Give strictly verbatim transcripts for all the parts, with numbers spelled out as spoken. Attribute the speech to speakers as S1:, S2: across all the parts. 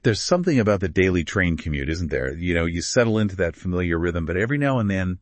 S1: There's something about the daily train commute, isn't there? You know, you settle into that familiar rhythm, but every now and then,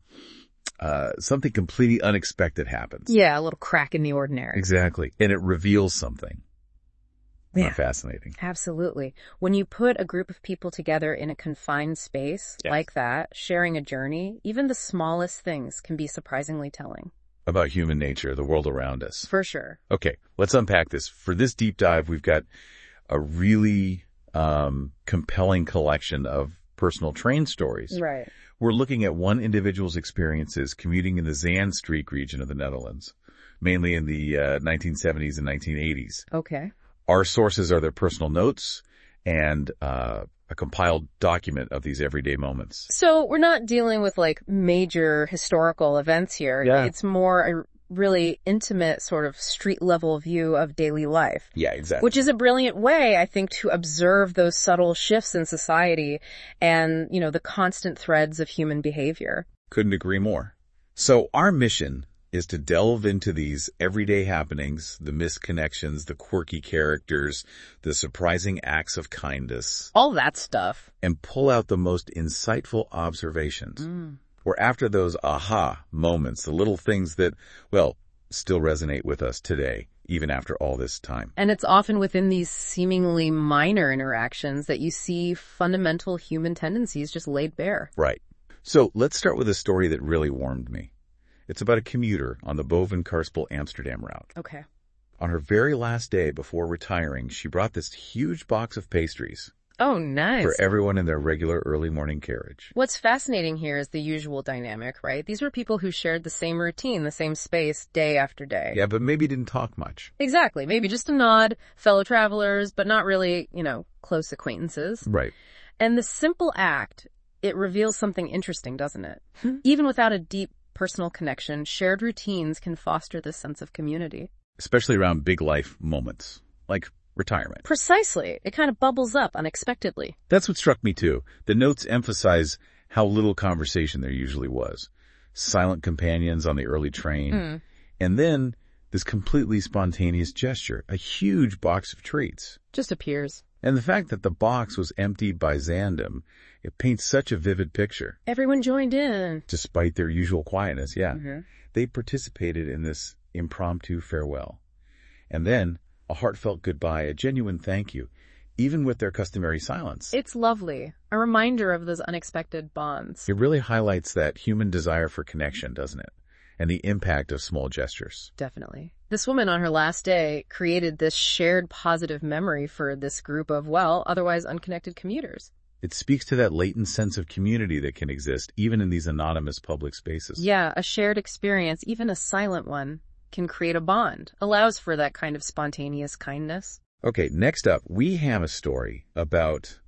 S1: uh, something completely unexpected happens.
S2: Yeah, a little crack in the ordinary.
S1: Exactly. And it reveals something.
S2: Yeah.
S1: Not fascinating.
S2: Absolutely. When you put a group of people together in a confined space
S1: Yes.
S2: like that, sharing a journey, even the smallest things can be surprisingly telling.
S1: About human nature, the world around us.
S2: For sure.
S1: Okay, let's unpack this. For this deep dive, we've got a really um, compelling collection of personal train stories.
S2: Right.
S1: We're looking at one individual's experiences commuting in the Zaanstreek region of the Netherlands, mainly in the uh, nineteen seventies and nineteen eighties.
S2: Okay.
S1: Our sources are their personal notes and uh, a compiled document of these everyday moments.
S2: So we're not dealing with like major historical events here.
S1: Yeah.
S2: It's more a really intimate sort of street level view of daily life.
S1: Yeah, exactly.
S2: Which is a brilliant way, I think, to observe those subtle shifts in society and, you know, the constant threads of human behavior.
S1: Couldn't agree more. So our mission is to delve into these everyday happenings, the missed connections, the quirky characters, the surprising acts of kindness,
S2: All that stuff.
S1: and pull out the most insightful observations.
S2: Mm.
S1: We're after those aha moments, the little things that, well, still resonate with us today, even after all this time.
S2: And it's often within these seemingly minor interactions that you see fundamental human tendencies just laid bare.
S1: Right. So let's start with a story that really warmed me. It's about a commuter on the Boven-Karspel-Amsterdam route.
S2: Okay.
S1: On her very last day before retiring, she brought this huge box of pastries
S2: Oh, nice.
S1: for everyone in their regular early morning carriage.
S2: What's fascinating here is the usual dynamic, right? These were people who shared the same routine, the same space, day after day.
S1: Yeah, but maybe didn't talk much.
S2: Exactly. Maybe just a nod, fellow travelers, but not really, you know, close acquaintances.
S1: Right.
S2: And the simple act, it reveals something interesting, doesn't it? Even without a deep personal connection, shared routines can foster this sense of community.
S1: Especially around big life moments, like retirement.
S2: Precisely. It kind of bubbles up unexpectedly.
S1: That's what struck me too. The notes emphasize how little conversation there usually was. Silent companions on the early train.
S2: Mm.
S1: And then this completely spontaneous gesture, a huge box of treats.
S2: Just appears.
S1: And the fact that the box was emptied by Zandam, it paints such a vivid picture.
S2: Everyone joined in.
S1: Despite their usual quietness, yeah.
S2: Mm-hmm.
S1: They participated in this impromptu farewell. And then a heartfelt goodbye, a genuine thank you, even with their customary silence.
S2: It's lovely. A reminder of those unexpected bonds.
S1: It really highlights that human desire for connection, doesn't it? And the impact of small gestures.
S2: Definitely. This woman on her last day created this shared positive memory for this group of, well, otherwise unconnected commuters.
S1: It speaks to that latent sense of community that can exist even in these anonymous public spaces.
S2: Yeah, a shared experience, even a silent one, can create a bond, allows for that kind of spontaneous kindness.
S1: Okay, next up, we have a story about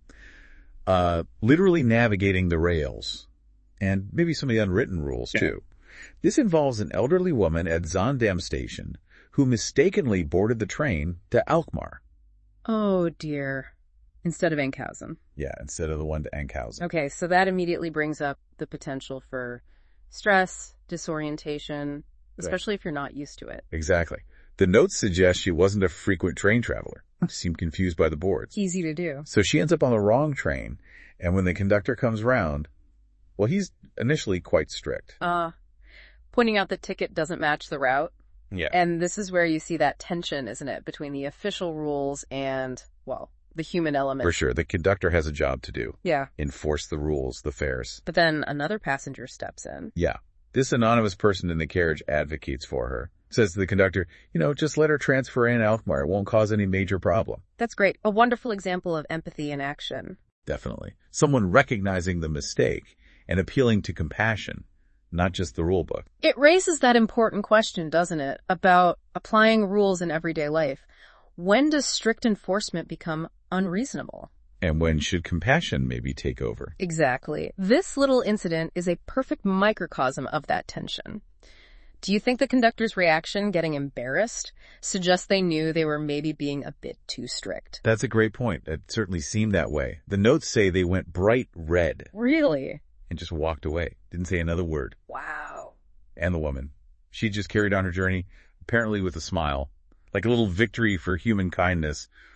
S1: uh, literally navigating the rails and maybe some of the unwritten rules,
S2: Yeah.
S1: too. This involves an elderly woman at Zaandam Station who mistakenly boarded the train to Alkmaar.
S2: Oh, dear. Instead of Enkhuizen.
S1: Yeah, instead of the one to Enkhuizen.
S2: Okay, so that immediately brings up the potential for stress, disorientation, especially if you're not used to it.
S1: Exactly. The notes suggest she wasn't a frequent train traveler. She seemed confused by the boards.
S2: Easy to do.
S1: So she ends up on the wrong train, and when the conductor comes round, well, he's initially quite strict.
S2: Uh, pointing out the ticket doesn't match the route.
S1: Yeah.
S2: And this is where you see that tension, isn't it, between the official rules and, well, the human element.
S1: For sure. The conductor has a job to do.
S2: Yeah.
S1: Enforce the rules, the fares.
S2: But then another passenger steps in.
S1: Yeah. This anonymous person in the carriage advocates for her. Says to the conductor, you know, just let her transfer in Alkmaar. It won't cause any major problem.
S2: That's great. A wonderful example of empathy in action.
S1: Definitely. Someone recognizing the mistake and appealing to compassion, not just the rule book.
S2: It raises that important question, doesn't it, about applying rules in everyday life. When does strict enforcement become unreasonable?
S1: And when should compassion maybe take over?
S2: Exactly. This little incident is a perfect microcosm of that tension. Do you think the conductor's reaction, getting embarrassed, suggests they knew they were maybe being a bit too strict?
S1: That's a great point. It certainly seemed that way. The notes say they went bright red
S2: Really?
S1: and just walked away. Didn't say another word.
S2: Wow.
S1: And the woman, she just carried on her journey, apparently with a smile, like a little victory for human kindness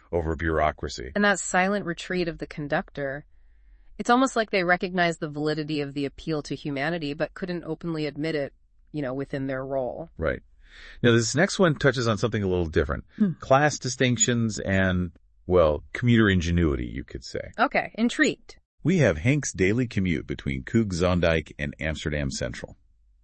S1: over bureaucracy.
S2: And that silent retreat of the conductor, it's almost like they recognize the validity of the appeal to humanity, but couldn't openly admit it, you know, within their role.
S1: Right. Now, this next one touches on something a little different.
S2: Hmm.
S1: Class distinctions and, well, commuter ingenuity, you could say.
S2: Okay, intrigued.
S1: We have Hank's daily commute between Koog Zondijk and Amsterdam Central.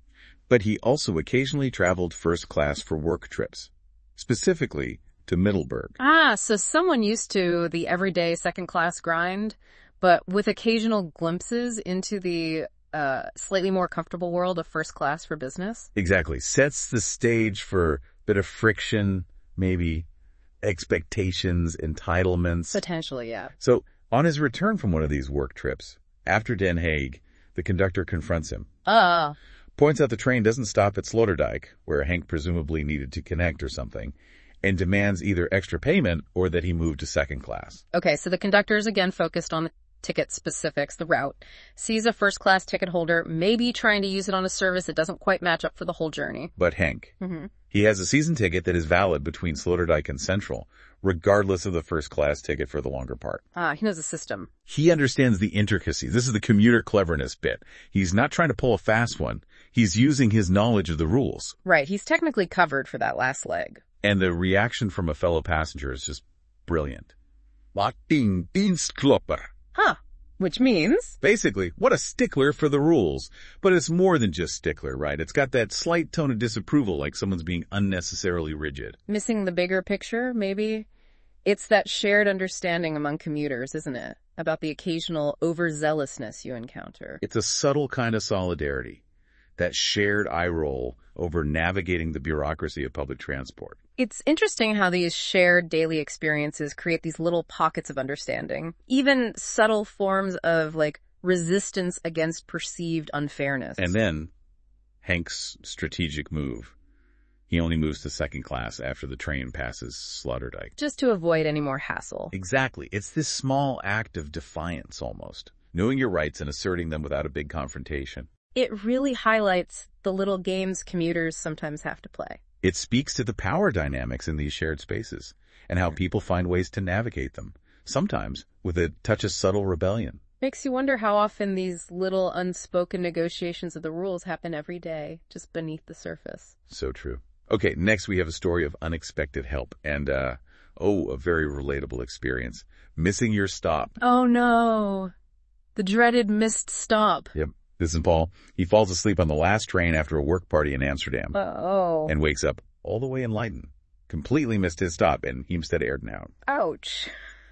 S1: But he also occasionally traveled first class for work trips, specifically to Middelburg.
S2: Ah, so someone used to the everyday second-class grind, but with occasional glimpses into the uh, slightly more comfortable world of first class for business?
S1: Exactly. Sets the stage for a bit of friction, maybe expectations, entitlements.
S2: Potentially, yeah.
S1: So, on his return from one of these work trips, after Den Haag, the conductor confronts him.
S2: Ah.
S1: Points out the train doesn't stop at Sloterdijk, where Hank presumably needed to connect or something, and demands either extra payment or that he move to second class.
S2: Okay, so the conductor is again focused on the ticket specifics, the route, sees a first-class ticket holder, maybe trying to use it on a service that doesn't quite match up for the whole journey.
S1: But Hank,
S2: Mm-hmm.
S1: he has a season ticket that is valid between Sloterdijk and Central, regardless of the first-class ticket for the longer part.
S2: Ah, he knows the system.
S1: He understands the intricacies. This is the commuter cleverness bit. He's not trying to pull a fast one. He's using his knowledge of the rules.
S2: Right, he's technically covered for that last leg.
S1: And the reaction from a fellow passenger is just brilliant. Wat ding dienstklopper.
S2: Huh. Which means?
S1: Basically, what a stickler for the rules. But it's more than just stickler, right? It's got that slight tone of disapproval, like someone's being unnecessarily rigid.
S2: Missing the bigger picture, maybe? It's that shared understanding among commuters, isn't it? About the occasional overzealousness you encounter.
S1: It's a subtle kind of solidarity. That shared eye roll over navigating the bureaucracy of public transport.
S2: It's interesting how these shared daily experiences create these little pockets of understanding, even subtle forms of, like, resistance against perceived unfairness.
S1: And then, Hank's strategic move. He only moves to second class after the train passes Sloterdijk.
S2: Just to avoid any more hassle.
S1: Exactly. It's this small act of defiance, almost. Knowing your rights and asserting them without a big confrontation.
S2: It really highlights the little games commuters sometimes have to play.
S1: It speaks to the power dynamics in these shared spaces and how people find ways to navigate them, sometimes with a touch of subtle rebellion.
S2: Makes you wonder how often these little unspoken negotiations of the rules happen every day, just beneath the surface.
S1: So true. Okay, next we have a story of unexpected help and, uh, oh, a very relatable experience. Missing your stop.
S2: Oh no. The dreaded missed stop.
S1: Yep. This is Paul. He falls asleep on the last train after a work party in Amsterdam.
S2: Oh.
S1: And wakes up all the way in Leiden. Completely missed his stop in Heemstede-Erdenhout.
S2: Ouch.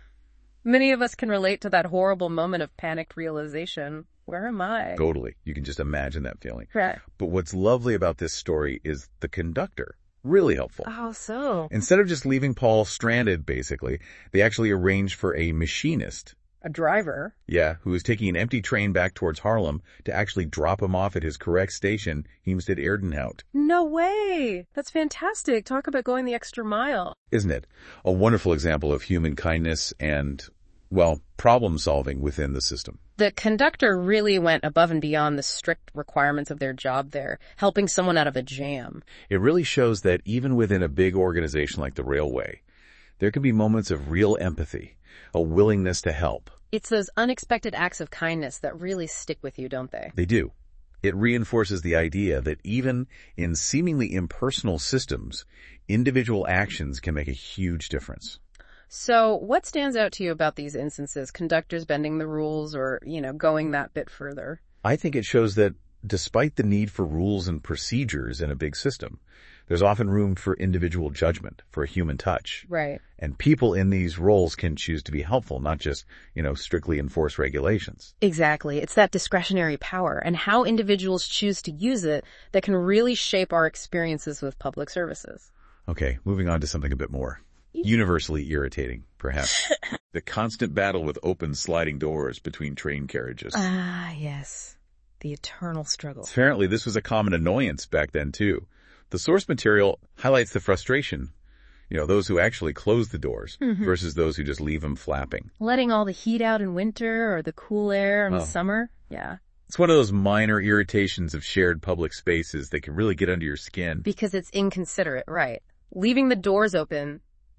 S2: Many of us can relate to that horrible moment of panicked realization. Where am I?
S1: Totally. You can just imagine that feeling.
S2: Right.
S1: But what's lovely about this story is the conductor. Really helpful.
S2: Oh, so?
S1: Instead of just leaving Paul stranded, basically, they actually arranged for a machinist.
S2: A driver?
S1: Yeah, who was taking an empty train back towards Haarlem to actually drop him off at his correct station, Heemstede-Erdenhout.
S2: No way! That's fantastic. Talk about going the extra mile.
S1: Isn't it? A wonderful example of human kindness and, well, problem solving within the system.
S2: The conductor really went above and beyond the strict requirements of their job there, helping someone out of a jam.
S1: It really shows that even within a big organization like the railway, there can be moments of real empathy, a willingness to help.
S2: It's those unexpected acts of kindness that really stick with you, don't they?
S1: They do. It reinforces the idea that even in seemingly impersonal systems, individual actions can make a huge difference.
S2: So what stands out to you about these instances, conductors bending the rules or, you know, going that bit further?
S1: I think it shows that despite the need for rules and procedures in a big system, there's often room for individual judgment, for a human touch.
S2: Right.
S1: And people in these roles can choose to be helpful, not just, you know, strictly enforce regulations.
S2: Exactly. It's that discretionary power and how individuals choose to use it that can really shape our experiences with public services.
S1: Okay, moving on to something a bit more universally irritating, perhaps. The constant battle with open sliding doors between train carriages.
S2: Ah, yes. The eternal struggle.
S1: Apparently, this was a common annoyance back then, too. The source material highlights the frustration, you know, those who actually close the doors
S2: mm-hmm.
S1: versus those who just leave them flapping.
S2: Letting all the heat out in winter or the cool air in
S1: oh.
S2: the summer. Yeah.
S1: It's one of those minor irritations of shared public spaces that can really get under your skin.
S2: Because it's inconsiderate, right? Leaving the doors open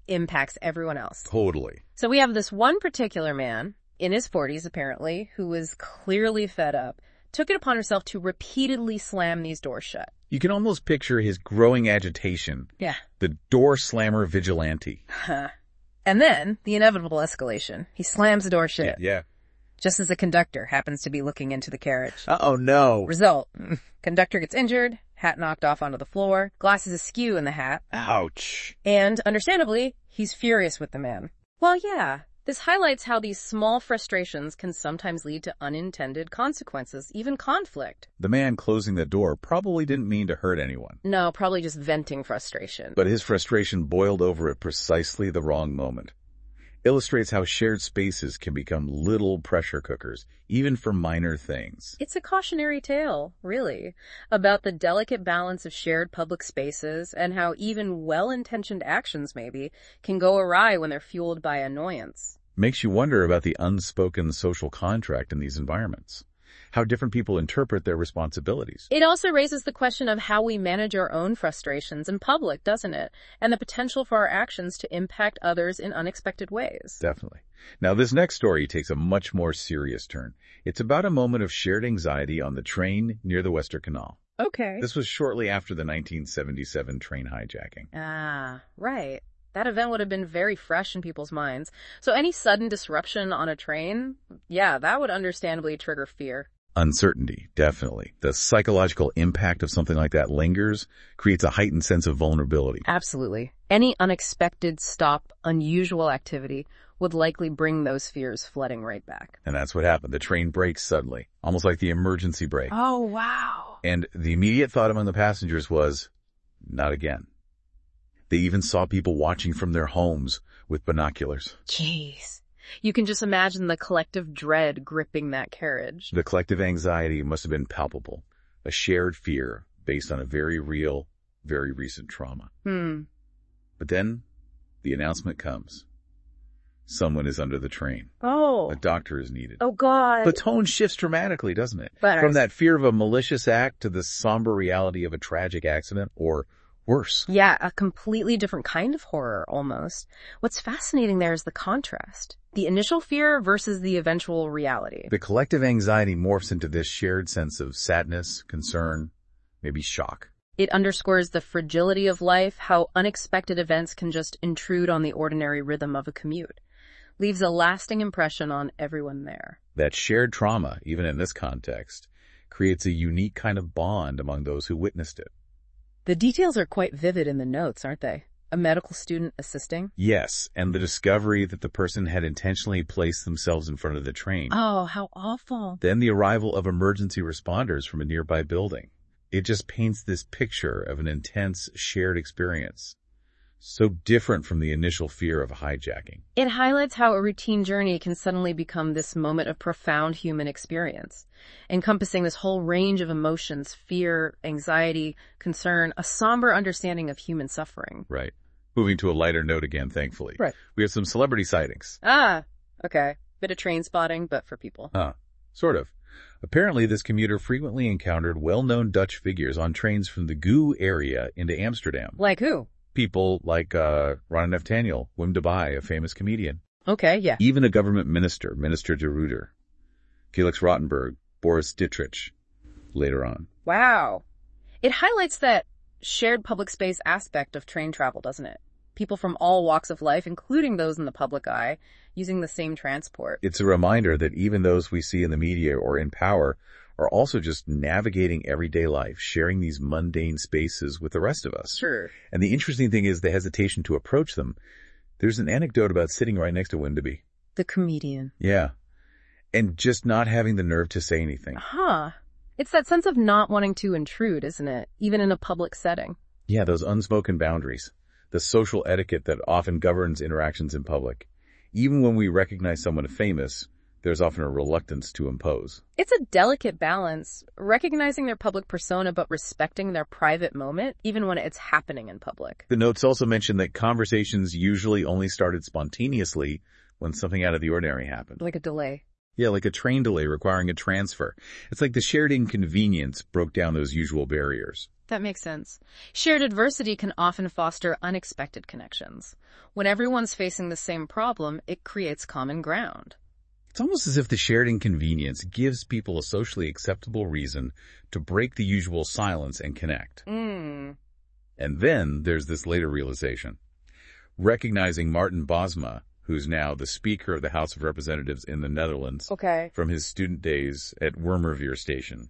S2: impacts everyone else.
S1: Totally.
S2: So we have this one particular man, in his forties apparently, who was clearly fed up, took it upon herself to repeatedly slam these doors shut.
S1: You can almost picture his growing agitation.
S2: Yeah.
S1: The door slammer vigilante.
S2: Huh. And then, the inevitable escalation. He slams the door shut.
S1: Yeah.
S2: Just as the conductor happens to be looking into the carriage.
S1: Uh-oh, no.
S2: Result. Conductor gets injured, hat knocked off onto the floor, glasses askew in the hat.
S1: Ouch.
S2: And, understandably, he's furious with the man. Well, yeah. This highlights how these small frustrations can sometimes lead to unintended consequences, even conflict.
S1: The man closing the door probably didn't mean to hurt anyone.
S2: No, probably just venting frustration.
S1: But his frustration boiled over at precisely the wrong moment. Illustrates how shared spaces can become little pressure cookers, even for minor things.
S2: It's a cautionary tale, really, about the delicate balance of shared public spaces and how even well-intentioned actions, maybe, can go awry when they're fueled by annoyance.
S1: Makes you wonder about the unspoken social contract in these environments. How different people interpret their responsibilities.
S2: It also raises the question of how we manage our own frustrations in public, doesn't it? And the potential for our actions to impact others in unexpected ways.
S1: Definitely. Now, this next story takes a much more serious turn. It's about a moment of shared anxiety on the train near the Wester Canal.
S2: Okay.
S1: This was shortly after the nineteen seventy-seven train hijacking.
S2: Ah, right. That event would have been very fresh in people's minds. So any sudden disruption on a train, yeah, that would understandably trigger fear.
S1: Uncertainty, definitely. The psychological impact of something like that lingers, creates a heightened sense of vulnerability.
S2: Absolutely. Any unexpected stop, unusual activity would likely bring those fears flooding right back.
S1: And that's what happened. The train brakes suddenly, almost like the emergency brake.
S2: Oh, wow.
S1: And the immediate thought among the passengers was, not again. They even saw people watching from their homes with binoculars.
S2: Jeez. You can just imagine the collective dread gripping that carriage.
S1: The collective anxiety must have been palpable, a shared fear based on a very real, very recent trauma.
S2: Hmm.
S1: But then the announcement comes. Someone is under the train.
S2: Oh.
S1: A doctor is needed.
S2: Oh, God.
S1: The tone shifts dramatically, doesn't it?
S2: But
S1: From that fear of a malicious act to the somber reality of a tragic accident, or worse.
S2: Yeah, a completely different kind of horror, almost. What's fascinating there is the contrast. The initial fear versus the eventual reality.
S1: The collective anxiety morphs into this shared sense of sadness, concern, maybe shock.
S2: It underscores the fragility of life, how unexpected events can just intrude on the ordinary rhythm of a commute. Leaves a lasting impression on everyone there.
S1: That shared trauma, even in this context, creates a unique kind of bond among those who witnessed it.
S2: The details are quite vivid in the notes, aren't they? A medical student assisting?
S1: Yes, and the discovery that the person had intentionally placed themselves in front of the train.
S2: Oh, how awful.
S1: Then the arrival of emergency responders from a nearby building. It just paints this picture of an intense shared experience. So different from the initial fear of hijacking.
S2: It highlights how a routine journey can suddenly become this moment of profound human experience, encompassing this whole range of emotions, fear, anxiety, concern, a somber understanding of human suffering.
S1: Right. Moving to a lighter note again, thankfully.
S2: Right.
S1: We have some celebrity sightings.
S2: Ah, okay. Bit of train spotting, but for people.
S1: Huh. Sort of. Apparently, this commuter frequently encountered well-known Dutch figures on trains from the Goo area into Amsterdam.
S2: Like who?
S1: People like uh, Ron Nathaniel, Wim Dubai, a famous comedian.
S2: Okay, yeah.
S1: Even a government minister, Minister de Ruyter. Felix Rottenberg, Boris Dittrich, later on.
S2: Wow. It highlights that shared public space aspect of train travel, doesn't it? People from all walks of life, including those in the public eye, using the same transport.
S1: It's a reminder that even those we see in the media or in power are also just navigating everyday life, sharing these mundane spaces with the rest of us.
S2: Sure.
S1: And the interesting thing is the hesitation to approach them. There's an anecdote about sitting right next to Windaby.
S2: The comedian.
S1: Yeah. And just not having the nerve to say anything.
S2: Huh. It's that sense of not wanting to intrude, isn't it? Even in a public setting.
S1: Yeah, those unspoken boundaries. The social etiquette that often governs interactions in public. Even when we recognize someone famous, there's often a reluctance to impose.
S2: It's a delicate balance, recognizing their public persona but respecting their private moment, even when it's happening in public.
S1: The notes also mention that conversations usually only started spontaneously when something out of the ordinary happened.
S2: Like a delay.
S1: Yeah, like a train delay requiring a transfer. It's like the shared inconvenience broke down those usual barriers.
S2: That makes sense. Shared adversity can often foster unexpected connections. When everyone's facing the same problem, it creates common ground.
S1: It's almost as if the shared inconvenience gives people a socially acceptable reason to break the usual silence and connect.
S2: Mm.
S1: And then there's this later realization. Recognizing Martin Bosma, who's now the Speaker of the House of Representatives in the Netherlands,
S2: Okay.
S1: from his student days at Wormerveer Station.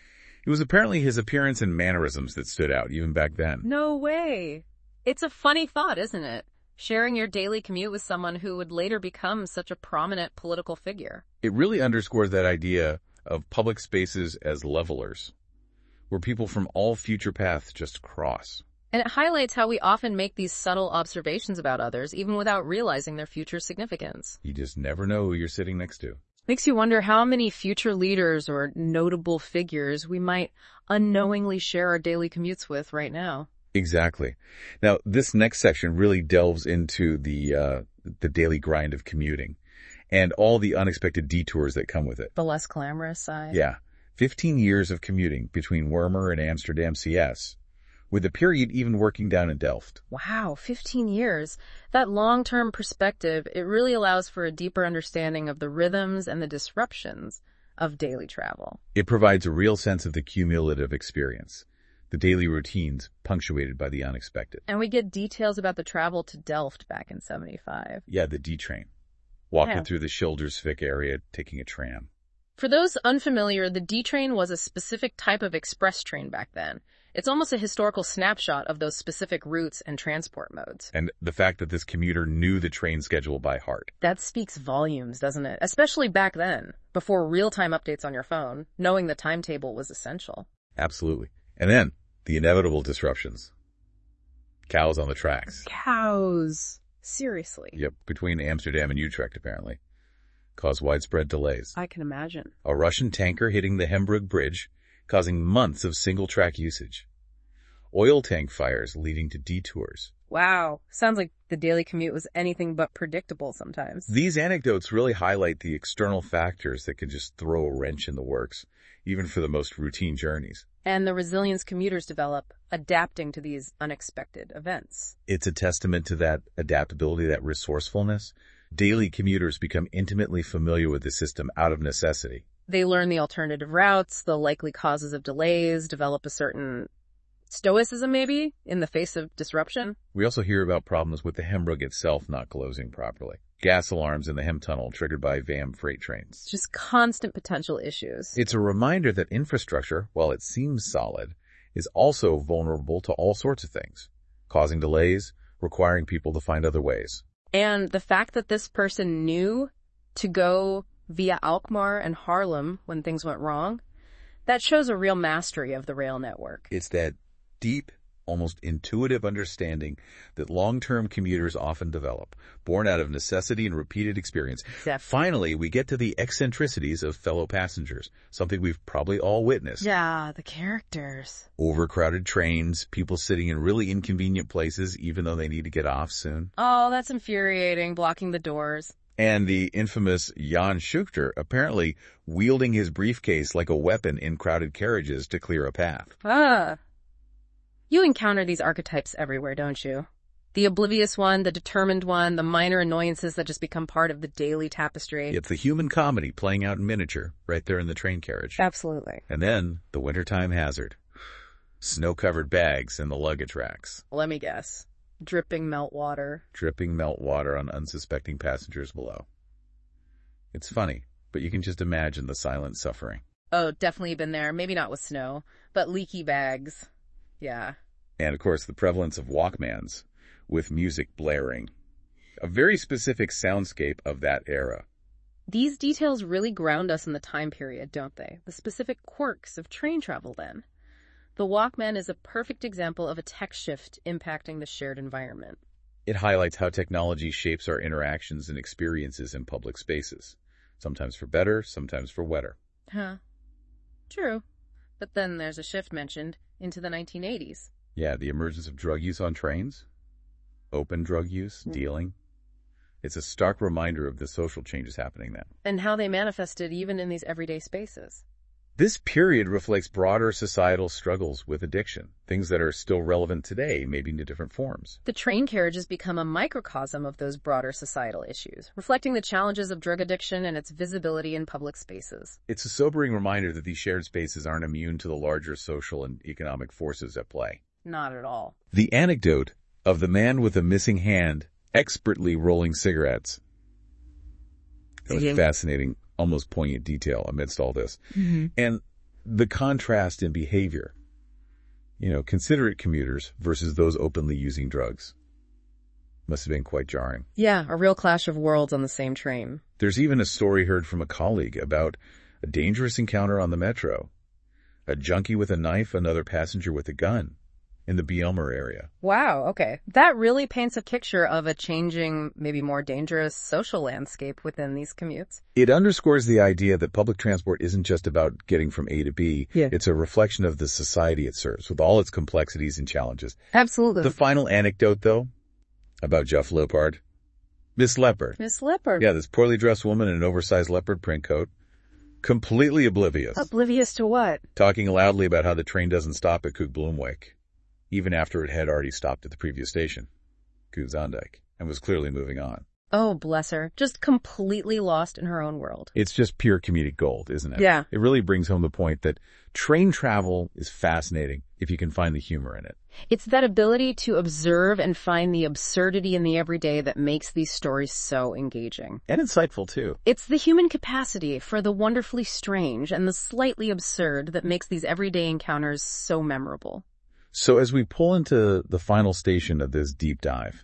S1: It was apparently his appearance and mannerisms that stood out, even back then.
S2: No way. It's a funny thought, isn't it? Sharing your daily commute with someone who would later become such a prominent political figure.
S1: It really underscores that idea of public spaces as levelers, where people from all future paths just cross.
S2: And it highlights how we often make these subtle observations about others, even without realizing their future significance.
S1: You just never know who you're sitting next to.
S2: Makes you wonder how many future leaders or notable figures we might unknowingly share our daily commutes with right now.
S1: Exactly. Now, this next section really delves into the uh, the daily grind of commuting and all the unexpected detours that come with it.
S2: The less glamorous side.
S1: Yeah. fifteen years of commuting between Wormer and Amsterdam C S, with a period even working down in Delft.
S2: Wow, fifteen years. That long-term perspective, it really allows for a deeper understanding of the rhythms and the disruptions of daily travel.
S1: It provides a real sense of the cumulative experience, the daily routines punctuated by the unexpected.
S2: And we get details about the travel to Delft back in seventy-five.
S1: Yeah, the D-train. Walking
S2: Yeah.
S1: through the Schildersvik area, taking a tram.
S2: For those unfamiliar, the D-train was a specific type of express train back then. It's almost a historical snapshot of those specific routes and transport modes.
S1: And the fact that this commuter knew the train schedule by heart.
S2: That speaks volumes, doesn't it? Especially back then, before real-time updates on your phone, knowing the timetable was essential.
S1: Absolutely. And then, the inevitable disruptions. Cows on the tracks.
S2: Cows. Seriously.
S1: Yep, between Amsterdam and Utrecht, apparently. Cause widespread delays.
S2: I can imagine.
S1: A Russian tanker hitting the Hembrugge Bridge, causing months of single-track usage. Oil tank fires leading to detours.
S2: Wow. Sounds like the daily commute was anything but predictable sometimes.
S1: These anecdotes really highlight the external factors that can just throw a wrench in the works, even for the most routine journeys.
S2: And the resilience commuters develop, adapting to these unexpected events.
S1: It's a testament to that adaptability, that resourcefulness. Daily commuters become intimately familiar with the system out of necessity.
S2: They learn the alternative routes, the likely causes of delays, develop a certain stoicism maybe in the face of disruption.
S1: We also hear about problems with the Hembrugge itself not closing properly. Gas alarms in the Hem Tunnel triggered by V A M freight trains.
S2: Just constant potential issues.
S1: It's a reminder that infrastructure, while it seems solid, is also vulnerable to all sorts of things, causing delays, requiring people to find other ways.
S2: And the fact that this person knew to go via Alkmaar and Haarlem when things went wrong, that shows a real mastery of the rail network.
S1: It's that deep, almost intuitive understanding that long-term commuters often develop, born out of necessity and repeated experience.
S2: Exactly.
S1: Finally, we get to the eccentricities of fellow passengers, something we've probably all witnessed.
S2: Yeah, the characters.
S1: Overcrowded trains, people sitting in really inconvenient places even though they need to get off soon.
S2: Oh, that's infuriating, blocking the doors.
S1: And the infamous Jan Schuchter apparently wielding his briefcase like a weapon in crowded carriages to clear a path.
S2: Ah. You encounter these archetypes everywhere, don't you? The oblivious one, the determined one, the minor annoyances that just become part of the daily tapestry.
S1: It's the human comedy playing out in miniature right there in the train carriage.
S2: Absolutely.
S1: And then the wintertime hazard. Snow-covered bags in the luggage racks.
S2: Let me guess. Dripping meltwater.
S1: Dripping meltwater on unsuspecting passengers below. It's funny, but you can just imagine the silent suffering.
S2: Oh, definitely been there. Maybe not with snow, but leaky bags. Yeah.
S1: And of course the prevalence of Walkmans, with music blaring. A very specific soundscape of that era.
S2: These details really ground us in the time period, don't they? The specific quirks of train travel then. The Walkman is a perfect example of a tech shift impacting the shared environment.
S1: It highlights how technology shapes our interactions and experiences in public spaces. Sometimes for better, sometimes for wetter.
S2: Huh. True. But then there's a shift mentioned into the nineteen eighties.
S1: Yeah, the emergence of drug use on trains. Open drug use, dealing. It's a stark reminder of the social changes happening then.
S2: And how they manifested even in these everyday spaces.
S1: This period reflects broader societal struggles with addiction, things that are still relevant today, maybe in different forms.
S2: The train carriages become a microcosm of those broader societal issues, reflecting the challenges of drug addiction and its visibility in public spaces.
S1: It's a sobering reminder that these shared spaces aren't immune to the larger social and economic forces at play.
S2: Not at all.
S1: The anecdote of the man with a missing hand expertly rolling cigarettes. It was
S2: Yeah.
S1: fascinating, almost poignant detail amidst all this.
S2: Mm-hmm.
S1: And the contrast in behavior. You know, considerate commuters versus those openly using drugs. Must have been quite jarring.
S2: Yeah, a real clash of worlds on the same train.
S1: There's even a story heard from a colleague about a dangerous encounter on the metro. A junkie with a knife, another passenger with a gun in the Bielmer area.
S2: Wow, okay. That really paints a picture of a changing, maybe more dangerous social landscape within these commutes.
S1: It underscores the idea that public transport isn't just about getting from A to B.
S2: Yeah.
S1: It's a reflection of the society it serves, with all its complexities and challenges.
S2: Absolutely.
S1: The final anecdote, though, about Jeff Leopard. Miss Leopard.
S2: Miss Leopard.
S1: Yeah, this poorly dressed woman in an oversized leopard print coat. Completely oblivious.
S2: Oblivious to what?
S1: Talking loudly about how the train doesn't stop at Coog Bloomwijk, even after it had already stopped at the previous station, Coog Zondijk, and was clearly moving on.
S2: Oh, bless her. Just completely lost in her own world.
S1: It's just pure comedic gold, isn't it?
S2: Yeah.
S1: It really brings home the point that train travel is fascinating if you can find the humor in it.
S2: It's that ability to observe and find the absurdity in the everyday that makes these stories so engaging.
S1: And insightful, too.
S2: It's the human capacity for the wonderfully strange and the slightly absurd that makes these everyday encounters so memorable.
S1: So as we pull into the final station of this deep dive,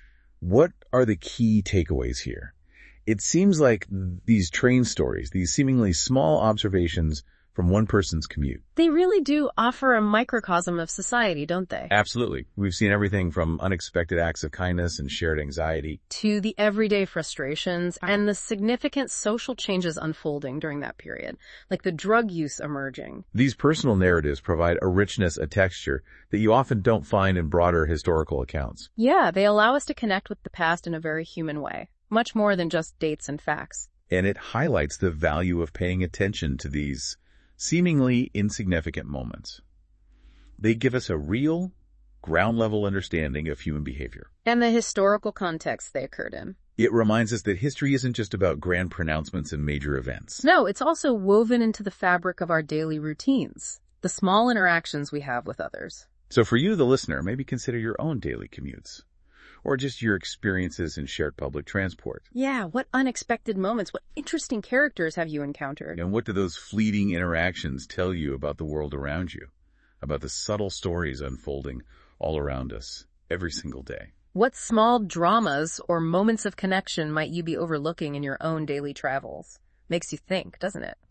S1: what are the key takeaways here? It seems like these train stories, these seemingly small observations from one person's commute.
S2: They really do offer a microcosm of society, don't they?
S1: Absolutely. We've seen everything from unexpected acts of kindness and shared anxiety
S2: To the everyday frustrations and the significant social changes unfolding during that period, like the drug use emerging.
S1: These personal narratives provide a richness, a texture that you often don't find in broader historical accounts.
S2: Yeah, they allow us to connect with the past in a very human way, much more than just dates and facts.
S1: And it highlights the value of paying attention to these seemingly insignificant moments. They give us a real, ground-level understanding of human behavior.
S2: And the historical context they occurred in.
S1: It reminds us that history isn't just about grand pronouncements and major events.
S2: No, it's also woven into the fabric of our daily routines, the small interactions we have with others.
S1: So for you, the listener, maybe consider your own daily commutes, or just your experiences in shared public transport.
S2: Yeah, what unexpected moments, what interesting characters have you encountered?
S1: And what do those fleeting interactions tell you about the world around you, about the subtle stories unfolding all around us every single day?
S2: What small dramas or moments of connection might you be overlooking in your own daily travels? Makes you think, doesn't it?